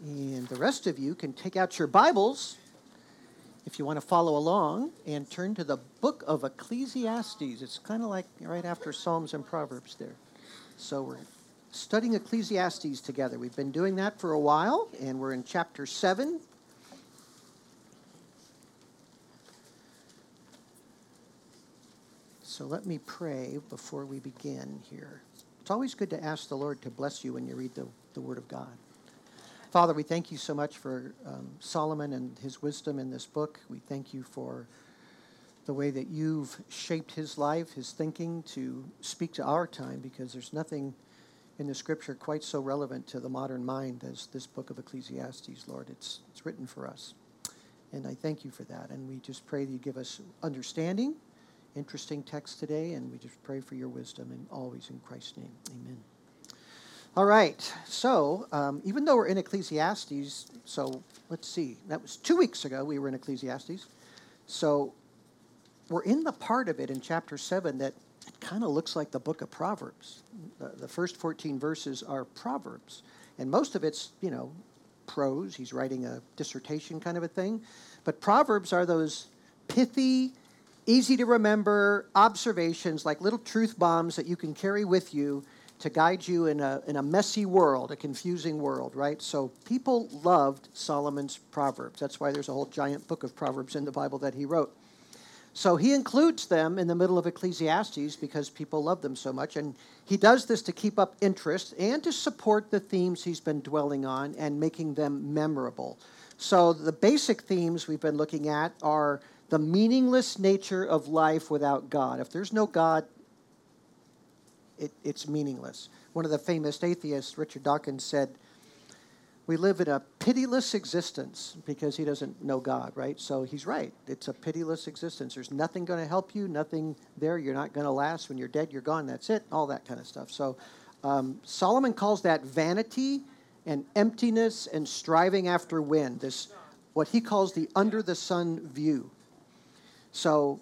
And the rest of you can take out your Bibles if you want to follow along and turn to the book of Ecclesiastes. It's kind of like right after Psalms and Proverbs there. So we're studying Ecclesiastes together. We've been doing that for a while, and we're in chapter 7. So let me pray before we begin here. It's always good to ask the Lord to bless you when you read the Word of God. Father, we thank you so much for Solomon and his wisdom in this book. We thank you for the way that you've shaped his life, his thinking to speak to our time, because there's nothing in the Scripture quite so relevant to the modern mind as this book of Ecclesiastes, Lord. It's written for us. And I thank you for that. And we just pray that you give us understanding. Interesting text today, and we just pray for your wisdom, and always in Christ's name. Amen. All right, so even though we're in Ecclesiastes, so let's see, that was 2 weeks ago we were in Ecclesiastes. So we're in the part of it in chapter 7 that it kind of looks like the book of Proverbs. The first 14 verses are Proverbs, and most of it's, prose. He's writing a dissertation kind of a thing. But Proverbs are those pithy, easy to remember observations, like little truth bombs that you can carry with you to guide you in a messy world, a confusing world, right? So people loved Solomon's Proverbs. That's why there's a whole giant book of Proverbs in the Bible that he wrote. So he includes them in the middle of Ecclesiastes because people love them so much. And he does this to keep up interest and to support the themes he's been dwelling on and making them memorable. So the basic themes we've been looking at are the meaningless nature of life without God. If there's no God, it's meaningless. One of the famous atheists, Richard Dawkins, said, we live in a pitiless existence because he doesn't know God, right? So he's right. It's a pitiless existence. There's nothing going to help you, nothing there. You're not going to last. When you're dead, you're gone. That's it, all that kind of stuff. So Solomon calls that vanity and emptiness and striving after wind, this what he calls the under the sun view. So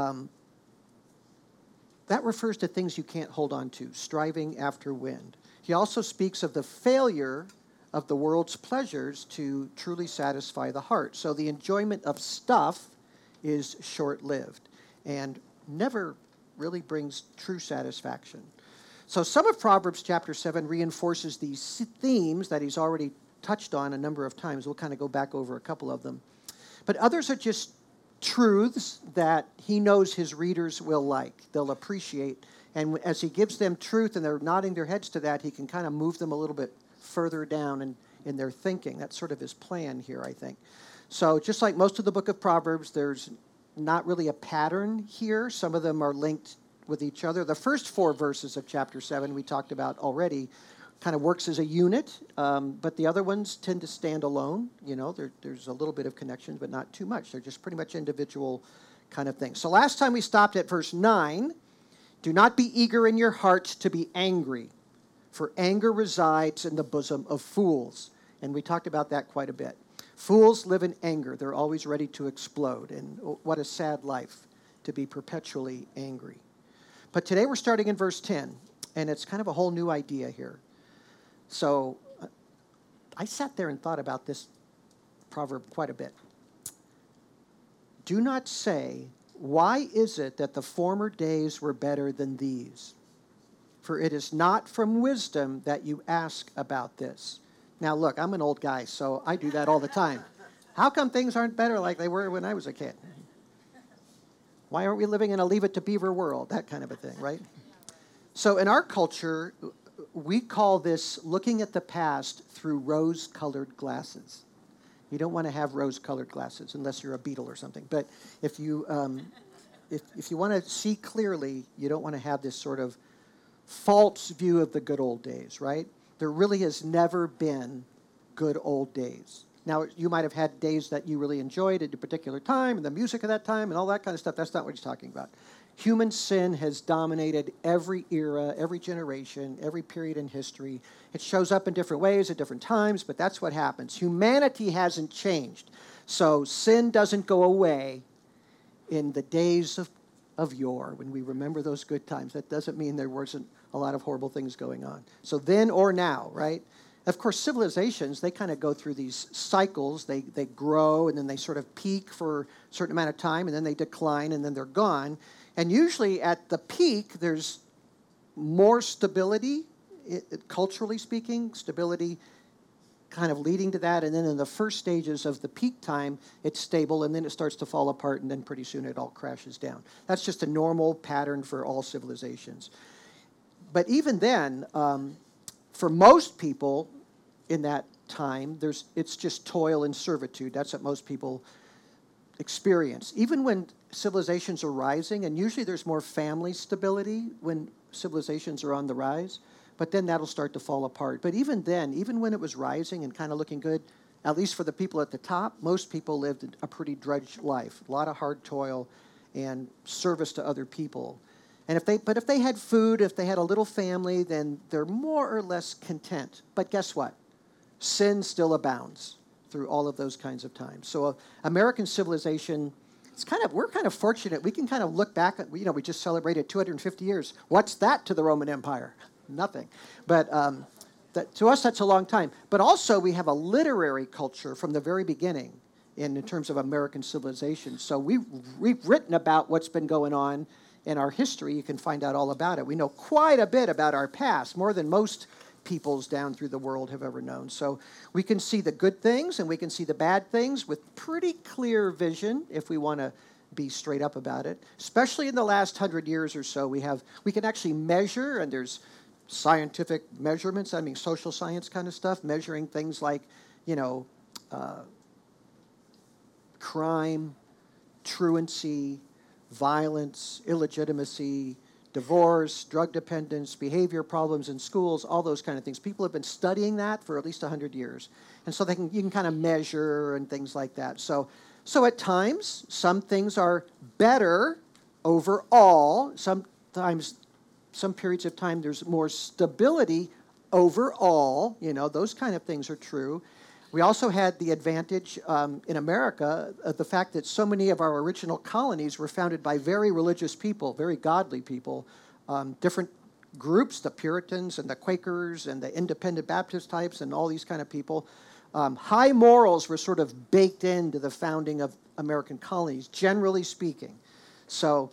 that refers to things you can't hold on to, striving after wind. He also speaks of the failure of the world's pleasures to truly satisfy the heart. So the enjoyment of stuff is short-lived and never really brings true satisfaction. So some of Proverbs chapter 7 reinforces these themes that he's already touched on a number of times. We'll kind of go back over a couple of them. But others are just truths that he knows his readers will like, they'll appreciate. And as he gives them truth and they're nodding their heads to that, he can kind of move them a little bit further down in their thinking. That's sort of his plan here, I think. So just like most of the book of Proverbs, there's not really a pattern here. Some of them are linked with each other. The first 4 verses of chapter 7 we talked about already kind of works as a unit, but the other ones tend to stand alone. There's a little bit of connection, but not too much. They're just pretty much individual kind of things. So last time we stopped at verse 9. Do not be eager in your heart to be angry, for anger resides in the bosom of fools. And we talked about that quite a bit. Fools live in anger. They're always ready to explode. And what a sad life to be perpetually angry. But today we're starting in verse 10, and it's kind of a whole new idea here. So I sat there and thought about this proverb quite a bit. Do not say, why is it that the former days were better than these? For it is not from wisdom that you ask about this. Now look, I'm an old guy, so I do that all the time. How come things aren't better like they were when I was a kid? Why aren't we living in a Leave It to Beaver world? That kind of a thing, right? So in our culture, we call this looking at the past through rose-colored glasses. You don't want to have rose-colored glasses unless you're a beetle or something. But if you want to see clearly, you don't want to have this sort of false view of the good old days, right? There really has never been good old days. Now, you might have had days that you really enjoyed at a particular time, and the music of that time, and all that kind of stuff. That's not what he's talking about. Human sin has dominated every era, every generation, every period in history. It shows up in different ways at different times, but that's what happens. Humanity hasn't changed. So sin doesn't go away in the days of yore, when we remember those good times. That doesn't mean there wasn't a lot of horrible things going on. So then or now, right? Of course, civilizations, they kind of go through these cycles. They grow, and then they sort of peak for a certain amount of time, and then they decline, and then they're gone. And usually at the peak, there's more stability, culturally speaking, stability kind of leading to that. And then in the first stages of the peak time, it's stable, and then it starts to fall apart, and then pretty soon it all crashes down. That's just a normal pattern for all civilizations. But even then, for most people in that time, it's just toil and servitude. That's what most people experience. Even when civilizations are rising, and usually there's more family stability when civilizations are on the rise, but then that'll start to fall apart. But even then, even when it was rising and kind of looking good, at least for the people at the top, most people lived a pretty drudge life, a lot of hard toil and service to other people. And if they had food, if they had a little family, then they're more or less content. But guess what? Sin still abounds through all of those kinds of times. So American civilization, we're kind of fortunate. We can kind of look back at, we just celebrated 250 years. What's that to the Roman Empire? Nothing. But to us, that's a long time. But also, we have a literary culture from the very beginning in terms of American civilization. So we've written about what's been going on in our history. You can find out all about it. We know quite a bit about our past, more than most peoples down through the world have ever known. So we can see the good things and we can see the bad things with pretty clear vision if we want to be straight up about it. Especially in the last 100 years or so, we can actually measure, and there's scientific measurements, social science kind of stuff, measuring things like, crime, truancy, violence, illegitimacy, divorce, drug dependence, behavior problems in schools, all those kind of things. People have been studying that for at least 100 years. And so you can kind of measure and things like that. So at times, some things are better overall. Sometimes, some periods of time, there's more stability overall. Those kind of things are true. We also had the advantage in America of the fact that so many of our original colonies were founded by very religious people, very godly people, different groups, the Puritans and the Quakers and the Independent Baptist types and all these kind of people. High morals were sort of baked into the founding of American colonies, generally speaking. So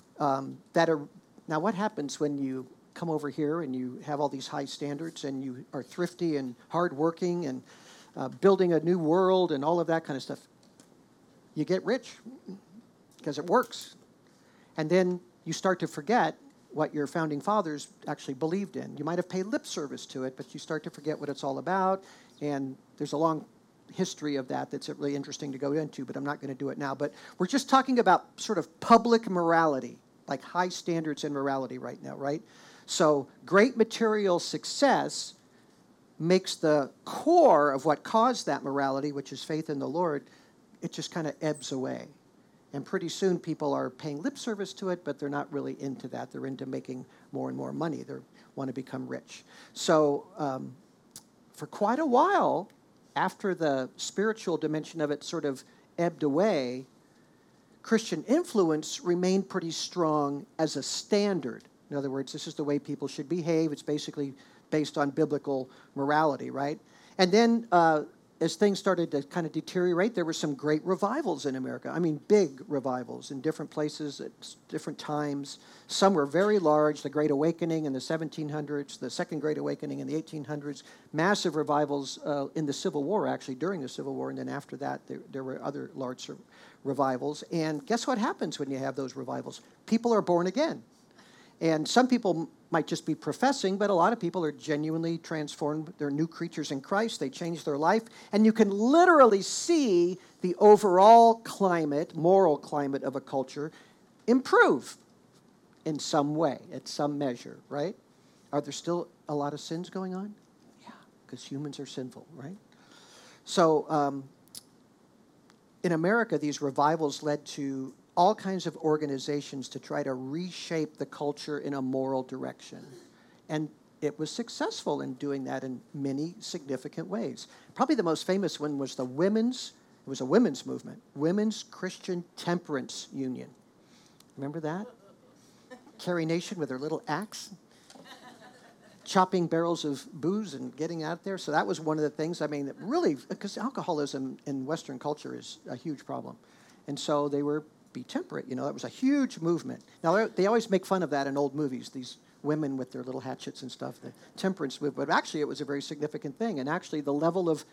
now what happens when you come over here and you have all these high standards and you are thrifty and hardworking and building a new world and all of that kind of stuff? You get rich because it works. And then you start to forget what your founding fathers actually believed in. You might have paid lip service to it, but you start to forget what it's all about. And there's a long history of that's really interesting to go into, but I'm not going to do it now. But we're just talking about sort of public morality, like high standards in morality right now, right? So great material success makes the core of what caused that morality, which is faith in the Lord, it just kind of ebbs away. And pretty soon people are paying lip service to it, but they're not really into that. They're into making more and more money. They want to become rich. So for quite a while, after the spiritual dimension of it sort of ebbed away, Christian influence remained pretty strong as a standard. In other words, this is the way people should behave. It's basically based on biblical morality, right? And then as things started to kind of deteriorate, there were some great revivals in America. Big revivals in different places at different times. Some were very large, the Great Awakening in the 1700s, the Second Great Awakening in the 1800s, massive revivals in the Civil War, actually, during the Civil War, and then after that, there were other large revivals. And guess what happens when you have those revivals? People are born again. And some people might just be professing, but a lot of people are genuinely transformed. They're new creatures in Christ. They change their life. And you can literally see the overall climate, moral climate of a culture improve in some way, at some measure, right? Are there still a lot of sins going on? Yeah, because humans are sinful, right? So in America, these revivals led to all kinds of organizations to try to reshape the culture in a moral direction. And it was successful in doing that in many significant ways. Probably the most famous one was it was a women's movement, Women's Christian Temperance Union. Remember that? Carrie Nation with her little axe. chopping barrels of booze and getting out there. So that was one of the things, I mean, that really, because alcoholism in Western culture is a huge problem. And so they were, be temperate, you know, that was a huge movement. Now, they always make fun of that in old movies, these women with their little hatchets and stuff, the temperance movement. But actually, it was a very significant thing. And actually, the level of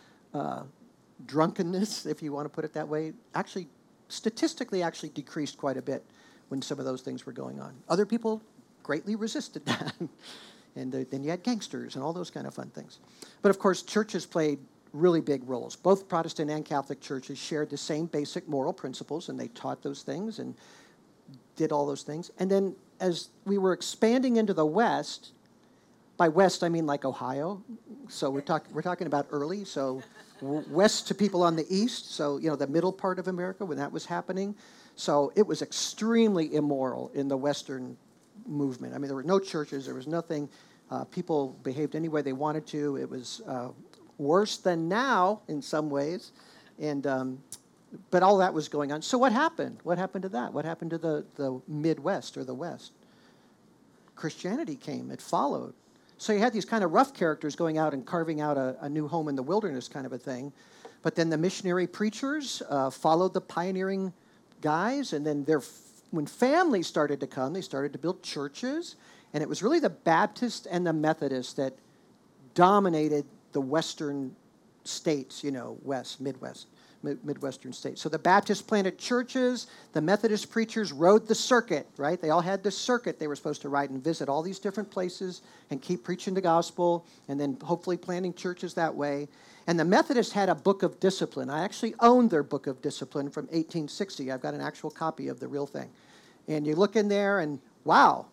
drunkenness, if you want to put it that way, actually, statistically, actually decreased quite a bit when some of those things were going on. Other people greatly resisted that. And then you had gangsters and all those kind of fun things. But of course, churches played really big roles. Both Protestant and Catholic churches shared the same basic moral principles, and they taught those things and did all those things. And then as we were expanding into the West, by West I mean like Ohio, so we're talking about early, so west to people on the east, so you know the middle part of America when that was happening. So it was extremely immoral in the Western movement. I mean, there were no churches, there was nothing. People behaved any way they wanted to. It was worse than now in some ways, and but all that was going on. So what happened? What happened to that? What happened to the Midwest or the West? Christianity came. It followed. So you had these kind of rough characters going out and carving out a new home in the wilderness kind of a thing. But then the missionary preachers followed the pioneering guys, and then when families started to come, they started to build churches, and it was really the Baptists and the Methodists that dominated the Western states, you know, Midwestern states. So the Baptists planted churches, the Methodist preachers rode the circuit, right? They all had this circuit they were supposed to ride and visit all these different places and keep preaching the gospel and then hopefully planting churches that way. And the Methodists had a book of discipline. I actually owned their book of discipline from 1860. I've got an actual copy of the real thing. And you look in there and, wow,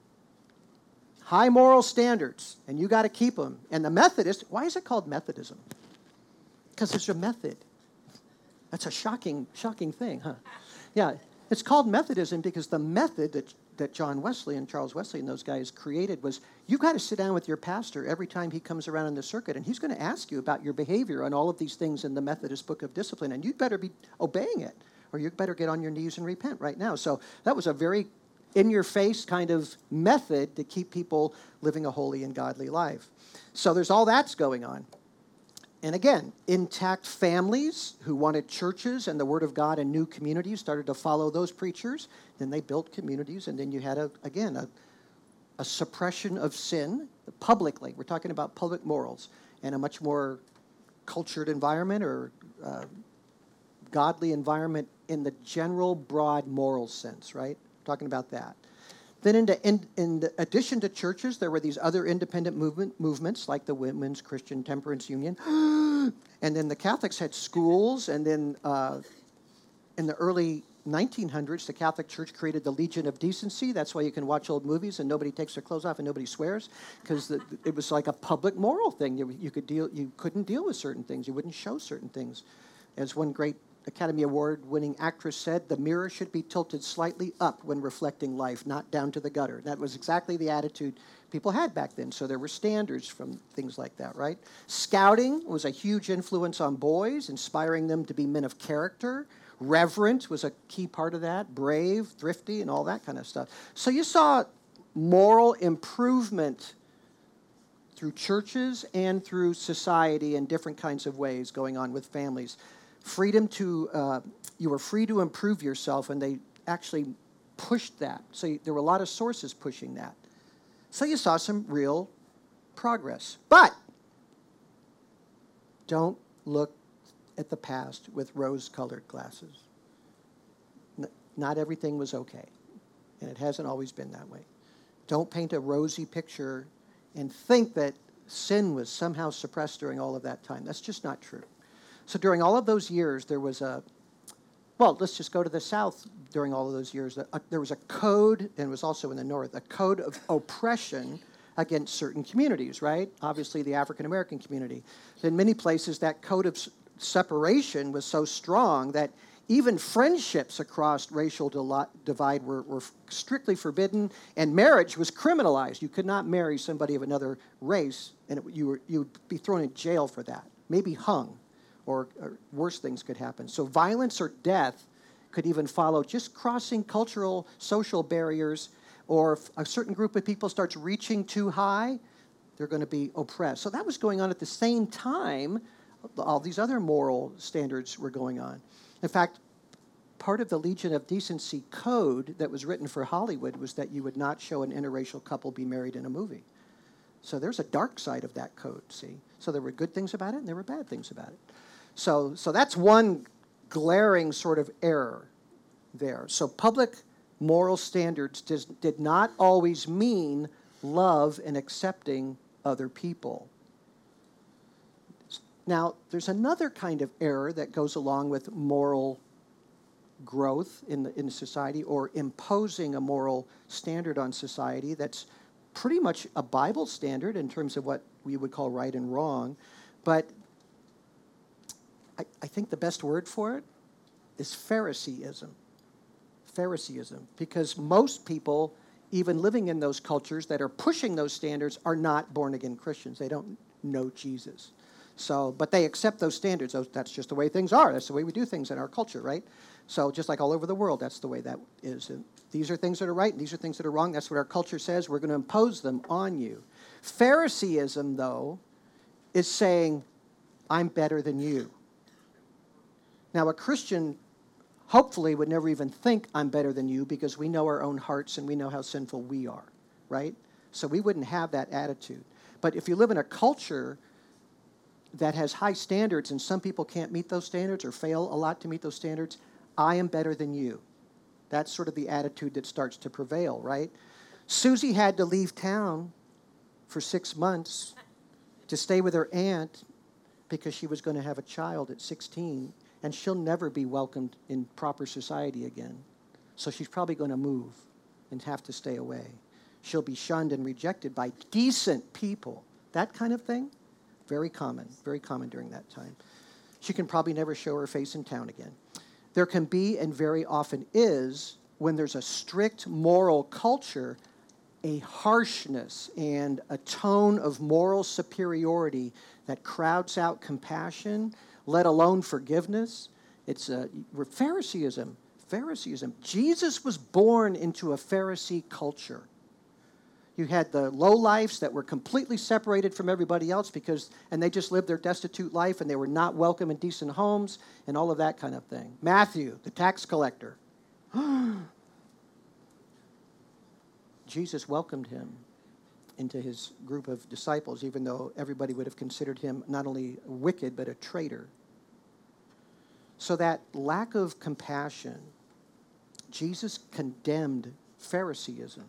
high moral standards, and you got to keep them. And the Methodist, why is it called Methodism? Because there's a method. That's a shocking thing, huh? Yeah, it's called Methodism because the method that John Wesley and Charles Wesley and those guys created was you got to sit down with your pastor every time he comes around in the circuit, and he's going to ask you about your behavior on all of these things in the Methodist Book of Discipline, and you'd better be obeying it, or you better get on your knees and repent right now. So that was a very in-your-face kind of method to keep people living a holy and godly life. So there's all that's going on. And again, intact families who wanted churches and the Word of God and new communities started to follow those preachers. Then they built communities, and then you had, a suppression of sin publicly. We're talking about public morals and a much more cultured environment or godly environment in the general, broad moral sense, right? Talking about that. Then in addition to churches, there were these other independent movements like the Women's Christian Temperance Union. And then the Catholics had schools. And then in the early 1900s, the Catholic Church created the Legion of Decency. That's why you can watch old movies and nobody takes their clothes off and nobody swears, because it was like a public moral thing. You couldn't deal with certain things. You wouldn't show certain things. As one great Academy Award-winning actress said, the mirror should be tilted slightly up when reflecting life, not down to the gutter. That was exactly the attitude people had back then. So there were standards from things like that, right? Scouting was a huge influence on boys, inspiring them to be men of character. Reverent was a key part of that. Brave, thrifty, and all that kind of stuff. So you saw moral improvement through churches and through society in different kinds of ways going on with families. Freedom to, you were free to improve yourself, and they actually pushed that. So there were a lot of sources pushing that. So you saw some real progress. But don't look at the past with rose-colored glasses. Not everything was okay, and it hasn't always been that way. Don't paint a rosy picture and think that sin was somehow suppressed during all of that time. That's just not true. So during all of those years, there was let's just go to the South. During all of those years, there was a code, and it was also in the North, a code of oppression against certain communities, right? Obviously, the African-American community. In many places, that code of separation was so strong that even friendships across racial divide were strictly forbidden, and marriage was criminalized. You could not marry somebody of another race, and you would be thrown in jail for that, maybe hung. Or worse things could happen. So violence or death could even follow just crossing cultural, social barriers, or if a certain group of people starts reaching too high, They're going to be oppressed. So that was going on at the same time all these other moral standards were going on. In fact, part of the Legion of Decency code that was written for Hollywood was that you would not show an interracial couple be married in a movie. So there's a dark side of that code, see? So there were good things about it and there were bad things about it. So that's one glaring sort of error there. So public moral standards did not always mean love and accepting other people. Now, there's another kind of error that goes along with moral growth in society, or imposing a moral standard on society that's pretty much a Bible standard in terms of what we would call right and wrong. But I think the best word for it is Phariseeism. Phariseeism. Because most people, even living in those cultures that are pushing those standards, are not born-again Christians. They don't know Jesus. But they accept those standards. That's just the way things are. That's the way we do things in our culture, right? So just like all over the world, that's the way that is. And these are things that are right, and these are things that are wrong. That's what our culture says. We're going to impose them on you. Phariseeism, though, is saying, I'm better than you. Now, a Christian hopefully would never even think I'm better than you, because we know our own hearts and we know how sinful we are, right? So we wouldn't have that attitude. But if you live in a culture that has high standards and some people can't meet those standards or fail a lot to meet those standards, I am better than you. That's sort of the attitude that starts to prevail, right? Susie had to leave town for 6 months to stay with her aunt because she was going to have a child at 16, and she'll never be welcomed in proper society again. So she's probably going to move and have to stay away. She'll be shunned and rejected by decent people. That kind of thing, very common during that time. She can probably never show her face in town again. There can be, and very often is, when there's a strict moral culture, a harshness and a tone of moral superiority that crowds out compassion, let alone forgiveness. It's Phariseeism. Jesus was born into a Pharisee culture. You had the lowlifes that were completely separated from everybody else and they just lived their destitute life, and they were not welcome in decent homes and all of that kind of thing. Matthew, the tax collector. Jesus welcomed him into his group of disciples, even though everybody would have considered him not only wicked, but a traitor. So that lack of compassion, Jesus condemned Phariseeism.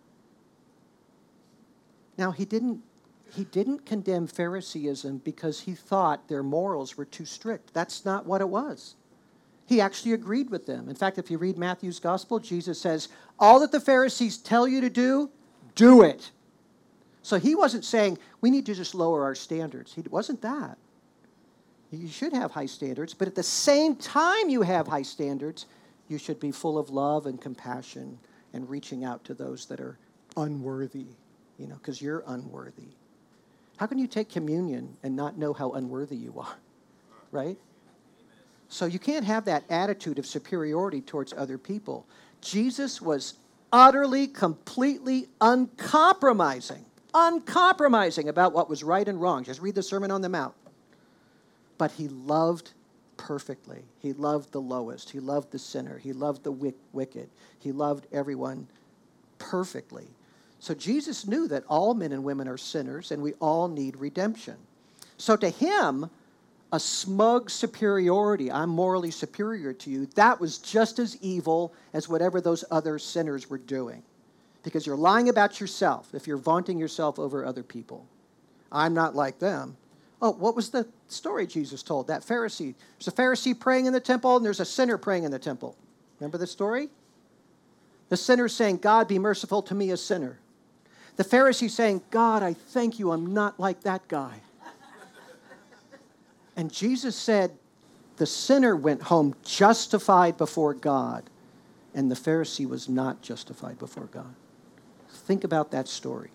Now, he didn't condemn Phariseeism because he thought their morals were too strict. That's not what it was. He actually agreed with them. In fact, if you read Matthew's gospel, Jesus says, all that the Pharisees tell you to do, do it. So he wasn't saying, we need to just lower our standards. It wasn't that. You should have high standards, but at the same time you have high standards, you should be full of love and compassion and reaching out to those that are unworthy. Because you're unworthy. How can you take communion and not know how unworthy you are, right? So you can't have that attitude of superiority towards other people. Jesus was utterly, completely uncompromising about what was right and wrong. Just read the Sermon on the Mount. But he loved perfectly. He loved the lowest. He loved the sinner. He loved the wicked. He loved everyone perfectly. So Jesus knew that all men and women are sinners and we all need redemption. So to him, a smug superiority, I'm morally superior to you, that was just as evil as whatever those other sinners were doing. Because you're lying about yourself if you're vaunting yourself over other people. I'm not like them. Oh, what was the story Jesus told? That Pharisee. There's a Pharisee praying in the temple and there's a sinner praying in the temple. Remember the story? The sinner saying, God, be merciful to me, a sinner. The Pharisee saying, God, I thank you, I'm not like that guy. And Jesus said, the sinner went home justified before God, and the Pharisee was not justified before God. Think about that story.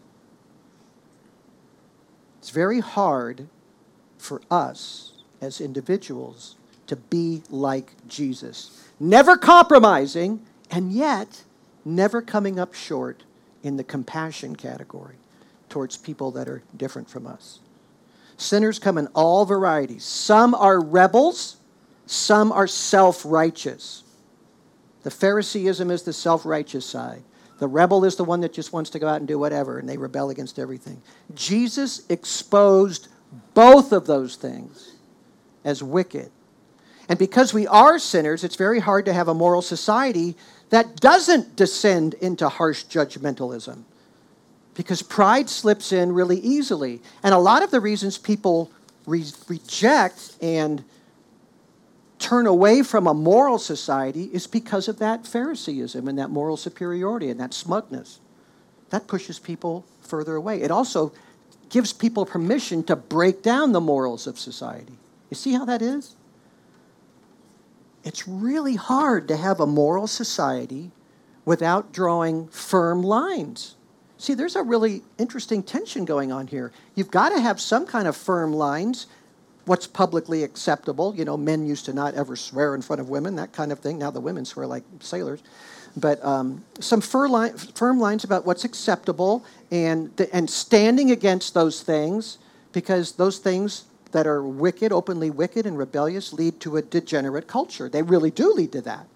It's very hard for us as individuals to be like Jesus. Never compromising, and yet never coming up short in the compassion category towards people that are different from us. Sinners come in all varieties. Some are rebels, some are self-righteous. The Phariseeism is the self-righteous side. The rebel is the one that just wants to go out and do whatever, and they rebel against everything. Jesus exposed both of those things as wicked. And because we are sinners, it's very hard to have a moral society that doesn't descend into harsh judgmentalism, because pride slips in really easily. And a lot of the reasons people reject and turn away from a moral society is because of that Phariseeism and that moral superiority and that smugness. That pushes people further away. It also gives people permission to break down the morals of society. You see how that is? It's really hard to have a moral society without drawing firm lines. See, there's a really interesting tension going on here. You've got to have some kind of firm lines. What's publicly acceptable? You know, men used to not ever swear in front of women, that kind of thing. Now the women swear like sailors. But some firm lines about what's acceptable and standing against those things, because those things that are wicked, openly wicked and rebellious, lead to a degenerate culture. They really do lead to that.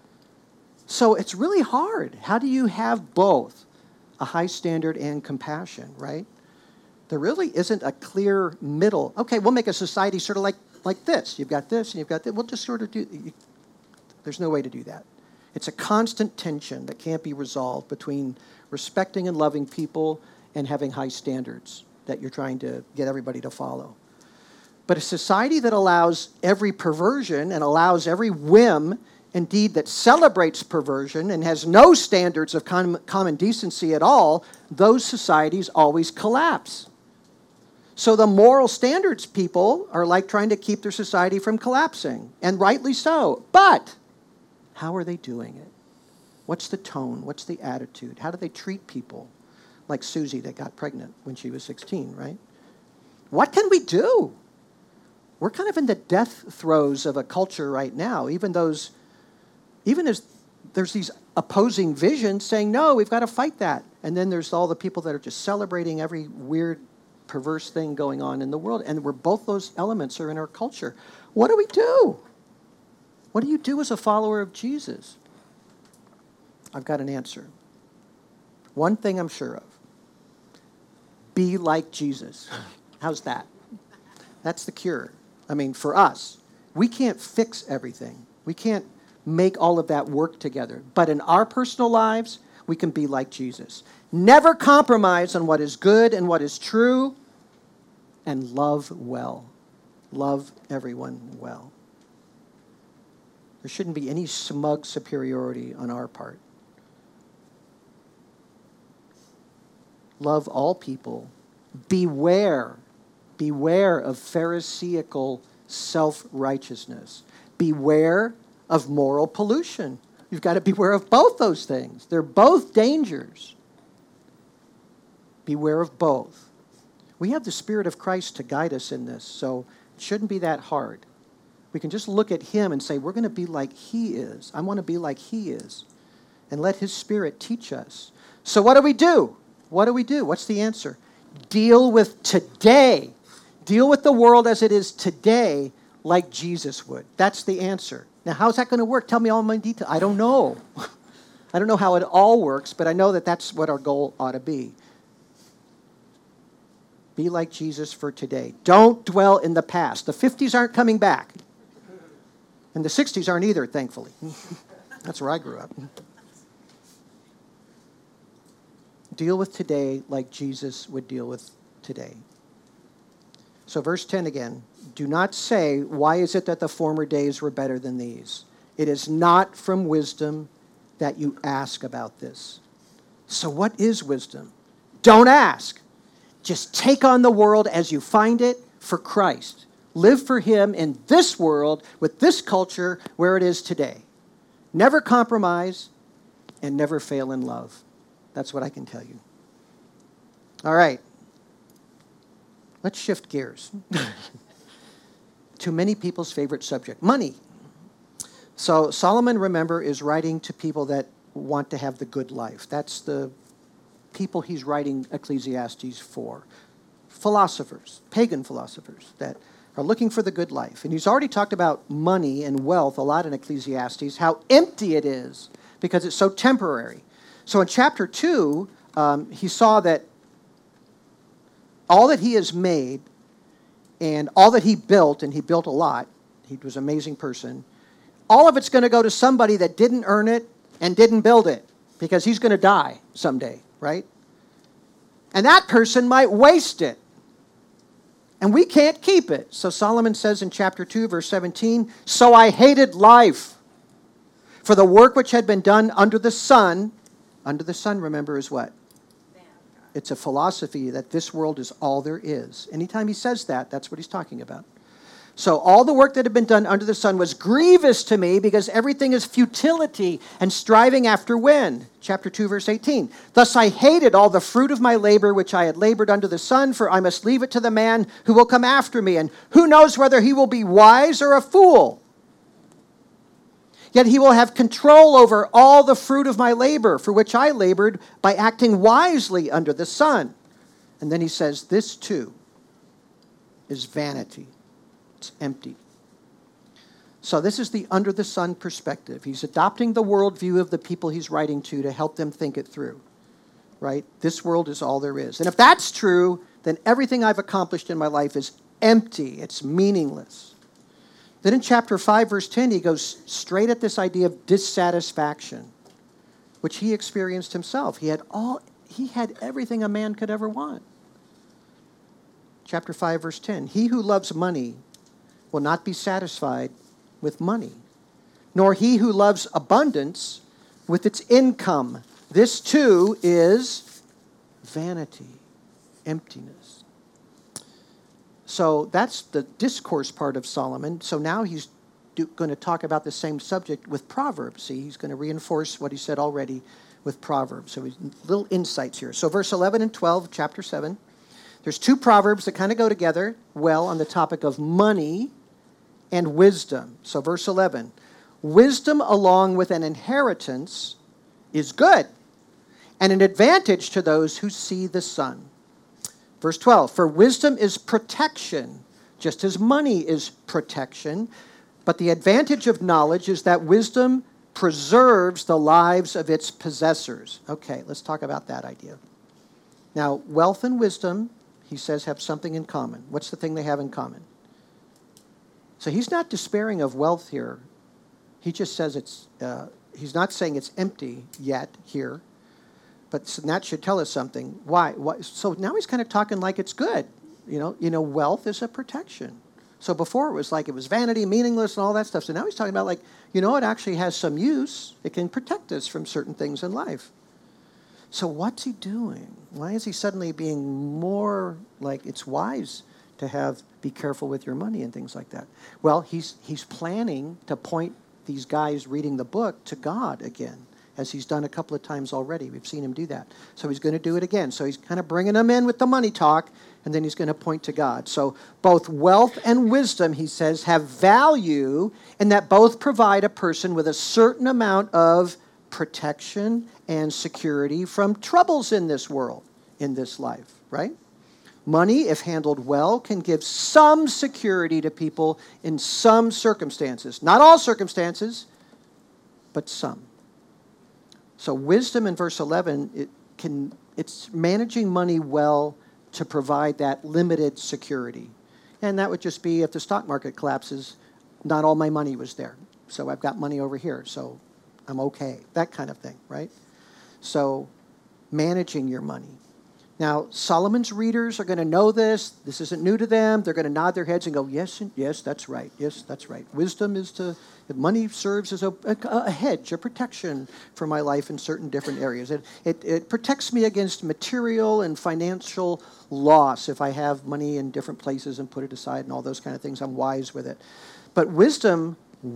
So it's really hard. How do you have both a high standard and compassion, right? There really isn't a clear middle. Okay, we'll make a society sort of like this. You've got this and you've got that. We'll just sort of do. There's no way to do that. It's a constant tension that can't be resolved between respecting and loving people and having high standards that you're trying to get everybody to follow. But a society that allows every perversion and allows every whim, indeed that celebrates perversion and has no standards of common decency at all, those societies always collapse. So the moral standards people are like trying to keep their society from collapsing, and rightly so. But how are they doing it? What's the tone? What's the attitude? How do they treat people? Like Susie that got pregnant when she was 16, right? What can we do? We're kind of in the death throes of a culture right now, even as there's these opposing visions saying, no, we've got to fight that. And then there's all the people that are just celebrating every weird, perverse thing going on in the world. And both those elements are in our culture. What do we do? What do you do as a follower of Jesus? I've got an answer. One thing I'm sure of. Be like Jesus. How's that? That's the cure. I mean, for us, we can't fix everything. We can't make all of that work together. But in our personal lives, we can be like Jesus. Never compromise on what is good and what is true, and love well. Love everyone well. There shouldn't be any smug superiority on our part. Love all people. Beware of Pharisaical self-righteousness. Beware of moral pollution. You've got to beware of both those things. They're both dangers. Beware of both. We have the Spirit of Christ to guide us in this, so it shouldn't be that hard. We can just look at Him and say, we're going to be like He is. I want to be like He is. And let His Spirit teach us. So what do we do? What do we do? What's the answer? Deal with today. Deal with the world as it is today like Jesus would. That's the answer. Now, how's that going to work? Tell me all my details. I don't know. I don't know how it all works, but I know that that's what our goal ought to be. Be like Jesus for today. Don't dwell in the past. The 50s aren't coming back. And the 60s aren't either, thankfully. That's where I grew up. Deal with today like Jesus would deal with today. So verse 10 again. Do not say, why is it that the former days were better than these? It is not from wisdom that you ask about this. So what is wisdom? Don't ask. Just take on the world as you find it for Christ. Live for Him in this world with this culture where it is today. Never compromise and never fail in love. That's what I can tell you. All right. Let's shift gears to many people's favorite subject, money. So Solomon, remember, is writing to people that want to have the good life. That's the people he's writing Ecclesiastes for. Philosophers, pagan philosophers that are looking for the good life. And he's already talked about money and wealth a lot in Ecclesiastes, how empty it is because it's so temporary. So in chapter 2, he saw that all that he has made and all that he built, and he built a lot, he was an amazing person, all of it's going to go to somebody that didn't earn it and didn't build it because he's going to die someday, right? And that person might waste it. And we can't keep it. So Solomon says in chapter 2, verse 17, "So I hated life, for the work which had been done under the sun," remember, is what? It's a philosophy that this world is all there is. Anytime he says that, that's what he's talking about. So all the work that had been done under the sun was grievous to me because everything is futility and striving after wind. Chapter 2, verse 18. "Thus I hated all the fruit of my labor which I had labored under the sun, for I must leave it to the man who will come after me. And who knows whether he will be wise or a fool? Yet he will have control over all the fruit of my labor, for which I labored by acting wisely under the sun." And then he says, "This too is vanity." It's empty. So this is the under the sun perspective. He's adopting the worldview of the people he's writing to help them think it through, right? This world is all there is. And if that's true, then everything I've accomplished in my life is empty. It's meaningless. Then in chapter 5, verse 10, he goes straight at this idea of dissatisfaction, which he experienced himself. He had everything a man could ever want. Chapter 5, verse 10, "He who loves money will not be satisfied with money, nor he who loves abundance with its income. This too is vanity," emptiness. So that's the discourse part of Solomon. So now he's going to talk about the same subject with Proverbs. See, he's going to reinforce what he said already with Proverbs. So little insights here. So verse 11 and 12, chapter 7. There's two proverbs that kind of go together well on the topic of money and wisdom. So verse 11, "Wisdom along with an inheritance is good, and an advantage to those who see the sun." Verse 12, "For wisdom is protection, just as money is protection. But the advantage of knowledge is that wisdom preserves the lives of its possessors." Okay, let's talk about that idea. Now, wealth and wisdom, he says, have something in common. What's the thing they have in common? So he's not despairing of wealth here. He just says he's not saying it's empty yet here. But that should tell us something. Why? So now he's kind of talking like it's good. You know, wealth is a protection. So before it was like it was vanity, meaningless, and all that stuff. So now he's talking about it actually has some use. It can protect us from certain things in life. So what's he doing? Why is he suddenly being more like it's wise to be careful with your money and things like that? Well, he's planning to point these guys reading the book to God again, as he's done a couple of times already. We've seen him do that. So he's going to do it again. So he's kind of bringing them in with the money talk, and then he's going to point to God. So both wealth and wisdom, he says, have value in that both provide a person with a certain amount of protection and security from troubles in this world, in this life, right? Money, if handled well, can give some security to people in some circumstances. Not all circumstances, but some. So wisdom in verse 11, it's managing money well to provide that limited security. And that would just be if the stock market collapses, not all my money was there. So I've got money over here, so I'm okay. That kind of thing, right? So managing your money. Now, Solomon's readers are going to know this. This isn't new to them. They're going to nod their heads and go, yes, that's right. Yes, that's right. Wisdom is money serves as a hedge, a protection for my life in certain different areas. It protects me against material and financial loss if I have money in different places and put it aside and all those kind of things. I'm wise with it. But wisdom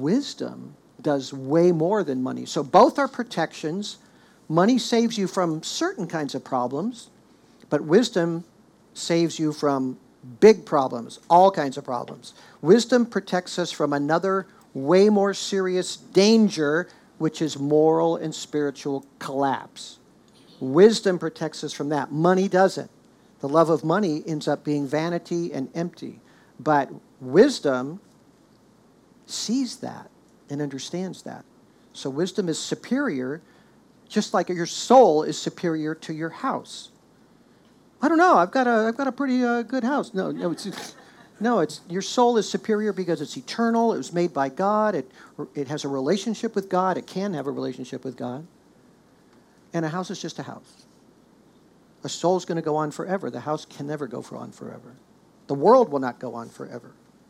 does way more than money. So both are protections. Money saves you from certain kinds of problems. But wisdom saves you from big problems, all kinds of problems. Wisdom protects us from another way more serious danger, which is moral and spiritual collapse. Wisdom protects us from that. Money doesn't. The love of money ends up being vanity and empty. But wisdom sees that and understands that. So wisdom is superior, just like your soul is superior to your house. I don't know. I've got a pretty good house. No, it's your soul is superior because it's eternal. It was made by God. It has a relationship with God. It can have a relationship with God. And a house is just a house. A soul is going to go on forever. The house can never go on forever. The world will not go on forever.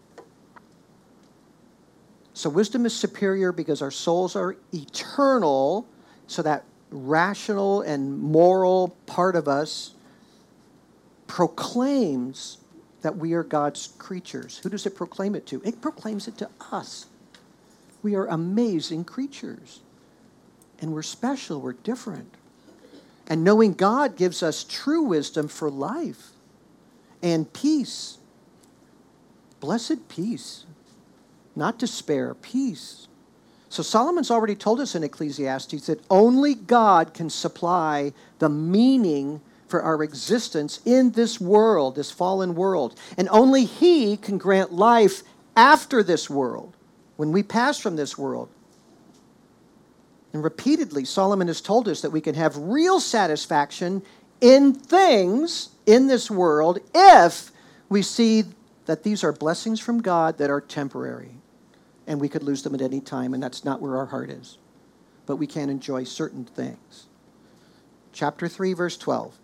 So wisdom is superior because our souls are eternal, so that rational and moral part of us proclaims that we are God's creatures. Who does it proclaim it to? It proclaims it to us. We are amazing creatures. And we're special, we're different. And knowing God gives us true wisdom for life and peace. Blessed peace. Not despair, peace. So Solomon's already told us in Ecclesiastes that only God can supply the meaning for our existence in this world, this fallen world. And only He can grant life after this world, when we pass from this world. And repeatedly, Solomon has told us that we can have real satisfaction in things in this world if we see that these are blessings from God that are temporary. And we could lose them at any time, and that's not where our heart is. But we can enjoy certain things. Chapter 3, verse 12.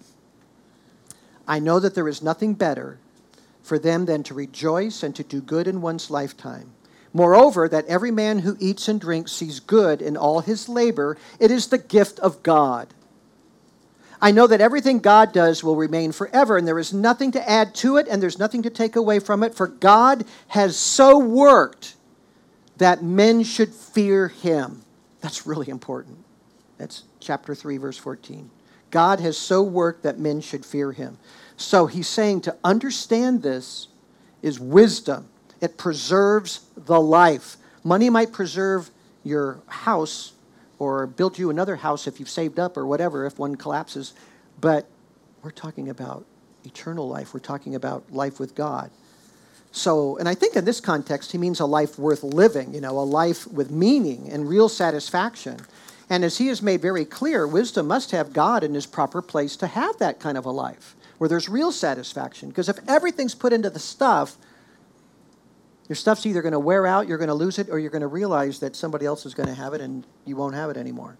I know that there is nothing better for them than to rejoice and to do good in one's lifetime. Moreover, that every man who eats and drinks sees good in all his labor. It is the gift of God. I know that everything God does will remain forever, and there is nothing to add to it, and there's nothing to take away from it, for God has so worked that men should fear Him. That's really important. That's chapter 3, verse 14. God has so worked that men should fear Him. So he's saying to understand this is wisdom. It preserves the life. Money might preserve your house or build you another house if you've saved up or whatever, if one collapses. But we're talking about eternal life. We're talking about life with God. So, and I think in this context, he means a life worth living, a life with meaning and real satisfaction. And as he has made very clear, wisdom must have God in his proper place to have that kind of a life, where there's real satisfaction. Because if everything's put into the stuff, your stuff's either going to wear out, you're going to lose it, or you're going to realize that somebody else is going to have it and you won't have it anymore.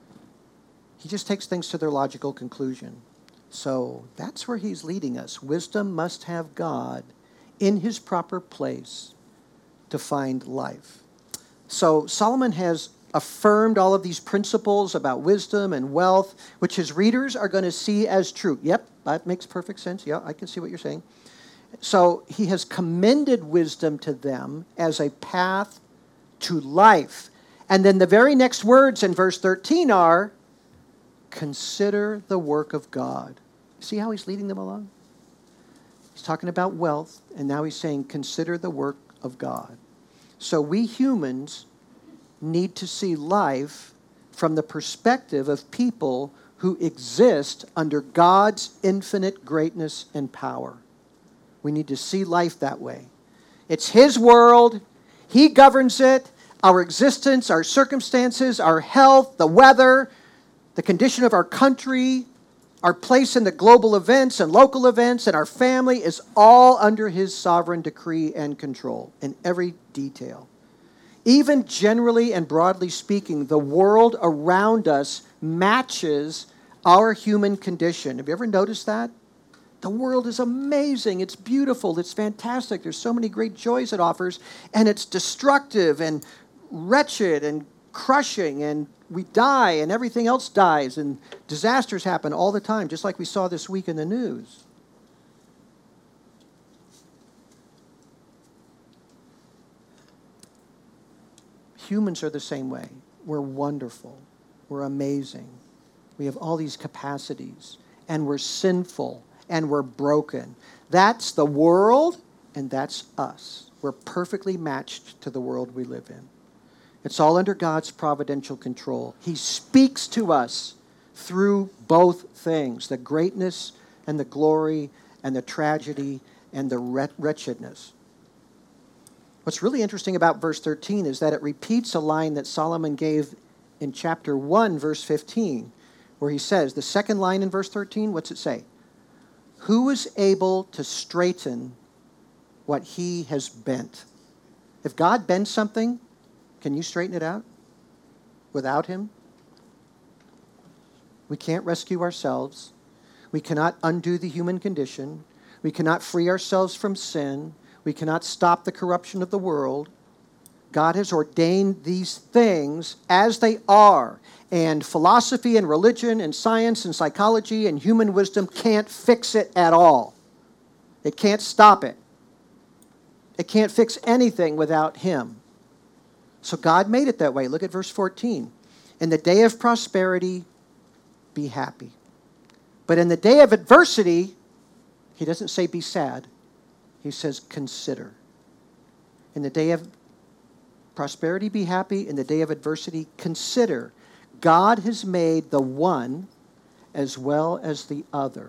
He just takes things to their logical conclusion. So that's where he's leading us. Wisdom must have God in his proper place to find life. So Solomon has affirmed all of these principles about wisdom and wealth, which his readers are going to see as true. Yep, that makes perfect sense. Yeah, I can see what you're saying. So he has commended wisdom to them as a path to life. And then the very next words in verse 13 are, consider the work of God. See how he's leading them along? He's talking about wealth, and now he's saying, consider the work of God. So we humans need to see life from the perspective of people who exist under God's infinite greatness and power. We need to see life that way. It's His world. He governs it. Our existence, our circumstances, our health, the weather, the condition of our country, our place in the global events and local events, and our family is all under His sovereign decree and control in every detail. Even generally and broadly speaking, the world around us matches our human condition. Have you ever noticed that? The world is amazing. It's beautiful. It's fantastic. There's so many great joys it offers, and it's destructive and wretched and crushing, and we die, and everything else dies, and disasters happen all the time, just like we saw this week in the news. Humans are the same way. We're wonderful. We're amazing. We have all these capacities, and we're sinful, and we're broken. That's the world, and that's us. We're perfectly matched to the world we live in. It's all under God's providential control. He speaks to us through both things, the greatness and the glory and the tragedy and the wretchedness. What's really interesting about verse 13 is that it repeats a line that Solomon gave in chapter 1, verse 15, where he says, the second line in verse 13, what's it say? Who is able to straighten what he has bent? If God bends something, can you straighten it out without him? We can't rescue ourselves. We cannot undo the human condition. We cannot free ourselves from sin. We cannot stop the corruption of the world. God has ordained these things as they are. And philosophy and religion and science and psychology and human wisdom can't fix it at all. It can't stop it. It can't fix anything without him. So God made it that way. Look at verse 14. In the day of prosperity, be happy. But in the day of adversity, he doesn't say be sad. He says consider. In the day of prosperity, be happy. In the day of adversity, consider. God has made the one as well as the other,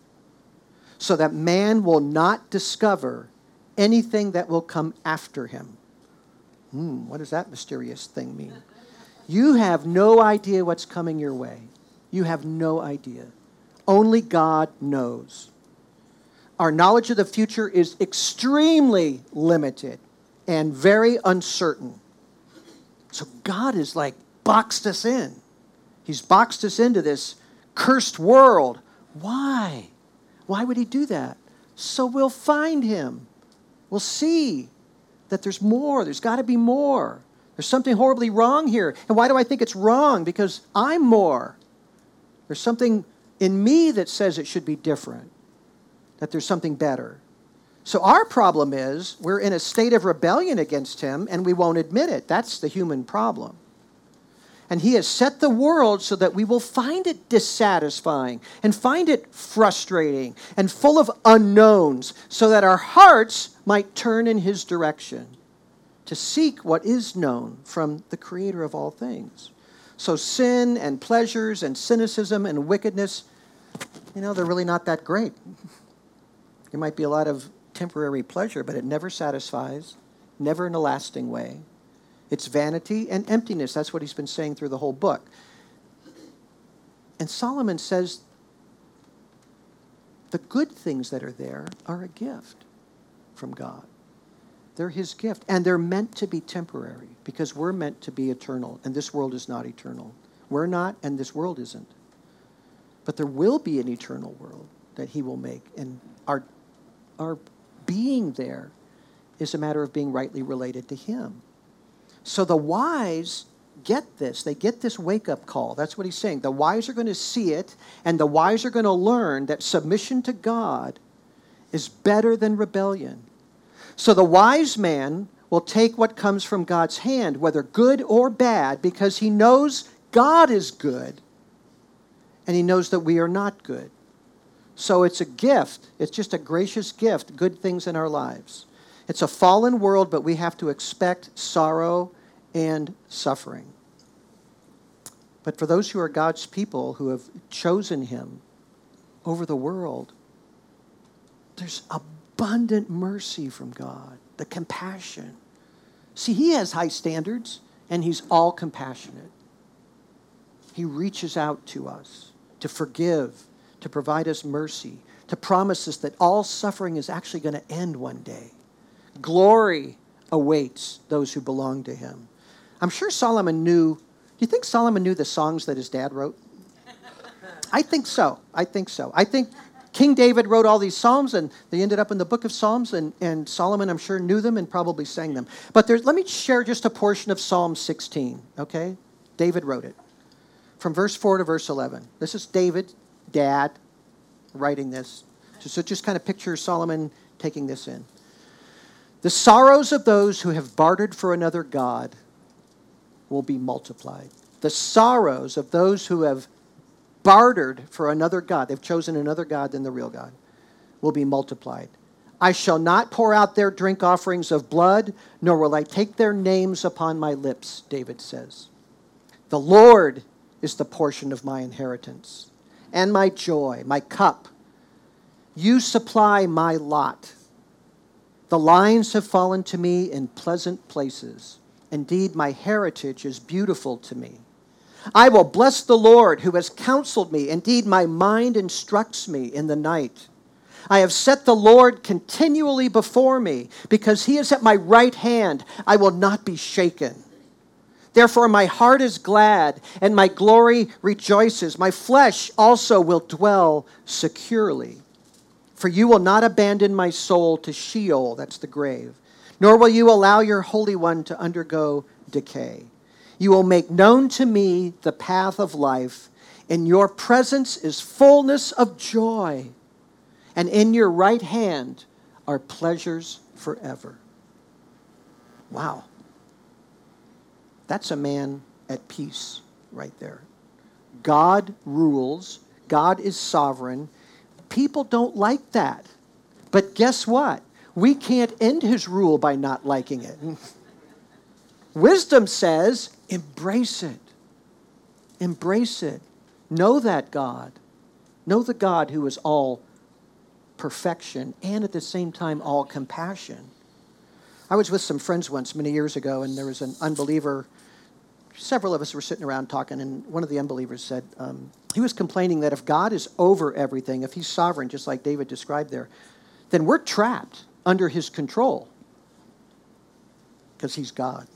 so that man will not discover anything that will come after him. What does that mysterious thing mean? You have no idea what's coming your way. You have no idea. Only God knows. Our knowledge of the future is extremely limited and very uncertain. So God is like boxed us in. He's boxed us into this cursed world. Why? Why would he do that? So we'll find him. We'll see that there's more. There's got to be more. There's something horribly wrong here. And why do I think it's wrong? Because I'm more. There's something in me that says it should be different, that there's something better. So our problem is we're in a state of rebellion against him, and we won't admit it. That's the human problem. And he has set the world so that we will find it dissatisfying and find it frustrating and full of unknowns, so that our hearts might turn in his direction to seek what is known from the creator of all things. So sin and pleasures and cynicism and wickedness, they're really not that great. There might be a lot of temporary pleasure, but it never satisfies, never in a lasting way. It's vanity and emptiness. That's what he's been saying through the whole book. And Solomon says the good things that are there are a gift from God. They're his gift. And they're meant to be temporary, because we're meant to be eternal. And this world is not eternal. We're not, and this world isn't. But there will be an eternal world that he will make. And our being there is a matter of being rightly related to him. So the wise get this. They get this wake-up call. That's what he's saying. The wise are going to see it, and the wise are going to learn that submission to God is better than rebellion. So the wise man will take what comes from God's hand, whether good or bad, because he knows God is good, and he knows that we are not good. So it's a gift. It's just a gracious gift, good things in our lives. It's a fallen world, but we have to expect sorrow and suffering. But for those who are God's people, who have chosen him over the world, there's abundant mercy from God, the compassion. See, he has high standards, and he's all compassionate. He reaches out to us to forgive, to provide us mercy, to promise us that all suffering is actually going to end one day. Glory awaits those who belong to him. I'm sure Solomon knew. Do you think Solomon knew the songs that his dad wrote? I think so. I think King David wrote all these psalms, and they ended up in the book of Psalms, and Solomon, I'm sure, knew them and probably sang them. But let me share just a portion of Psalm 16, okay? David wrote it. From verse 4 to verse 11. This is David, dad, writing this. So just kind of picture Solomon taking this in. The sorrows of those who have bartered for another god will be multiplied. The sorrows of those who have bartered for another god, they've chosen another god than the real God, will be multiplied. I shall not pour out their drink offerings of blood, nor will I take their names upon my lips, David says. The Lord is the portion of my inheritance, and my joy, my cup. You supply my lot. The lines have fallen to me in pleasant places. Indeed, my heritage is beautiful to me. I will bless the Lord who has counseled me. Indeed, my mind instructs me in the night. I have set the Lord continually before me. Because he is at my right hand, I will not be shaken. Therefore, my heart is glad, and my glory rejoices. My flesh also will dwell securely. For you will not abandon my soul to Sheol, that's the grave, nor will you allow your Holy One to undergo decay. You will make known to me the path of life. In your presence is fullness of joy, and in your right hand are pleasures forever. Wow. That's a man at peace right there. God rules. God is sovereign. People don't like that. But guess what? We can't end his rule by not liking it. Wisdom says, embrace it. Embrace it. Know that God. Know the God who is all perfection and at the same time all compassion. I was with some friends once many years ago, and there was an unbeliever. Several of us were sitting around talking, and one of the unbelievers said, he was complaining that if God is over everything, if he's sovereign, just like David described there, then we're trapped under his control because he's God.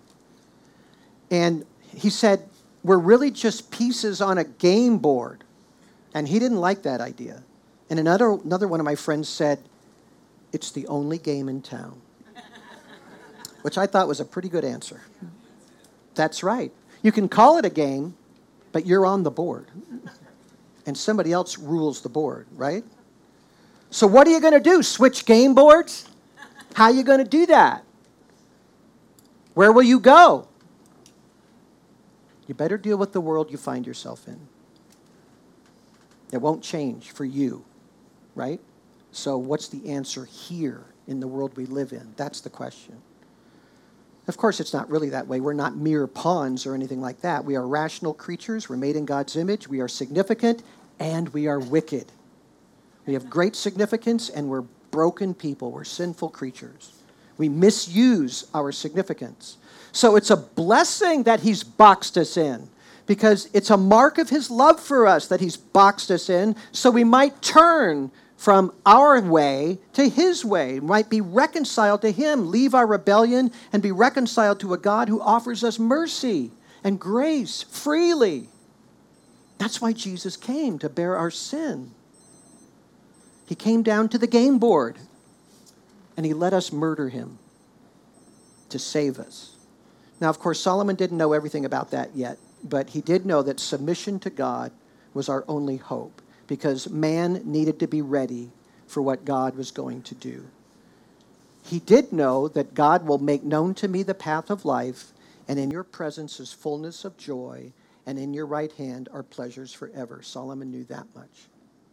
And he said, we're really just pieces on a game board. And he didn't like that idea. And another one of my friends said, it's the only game in town. Which I thought was a pretty good answer. That's right. You can call it a game, but you're on the board. And somebody else rules the board, right? So what are you going to do? Switch game boards? How are you going to do that? Where will you go? You better deal with the world you find yourself in. It won't change for you, right? So what's the answer here in the world we live in? That's the question. Of course, it's not really that way. We're not mere pawns or anything like that. We are rational creatures. We're made in God's image. We are significant, and we are wicked. We have great significance, and we're broken people. We're sinful creatures. We misuse our significance. So it's a blessing that he's boxed us in, because it's a mark of his love for us that he's boxed us in, so we might turn from our way to his way, might be reconciled to him, leave our rebellion, and be reconciled to a God who offers us mercy and grace freely. That's why Jesus came, to bear our sin. He came down to the game board, and he let us murder him to save us. Now, of course, Solomon didn't know everything about that yet, but he did know that submission to God was our only hope, because man needed to be ready for what God was going to do. He did know that God will make known to me the path of life, and in your presence is fullness of joy, and in your right hand are pleasures forever. Solomon knew that much.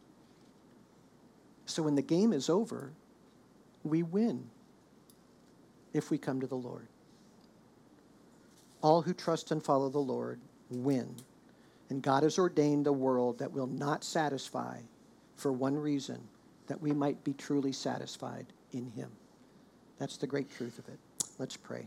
So when the game is over, we win if we come to the Lord. All who trust and follow the Lord win. And God has ordained a world that will not satisfy for one reason, that we might be truly satisfied in him. That's the great truth of it. Let's pray.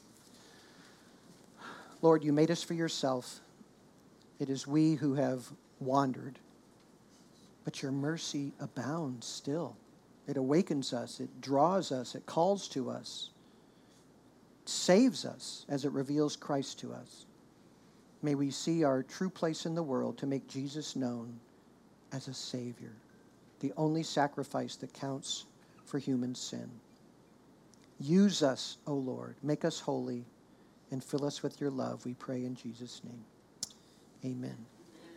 Lord, you made us for yourself. It is we who have wandered. But your mercy abounds still. It awakens us. It draws us. It calls to us. It saves us as it reveals Christ to us. May we see our true place in the world to make Jesus known as a Savior, the only sacrifice that counts for human sin. Use us, O Lord. Make us holy and fill us with your love, we pray in Jesus' name. Amen.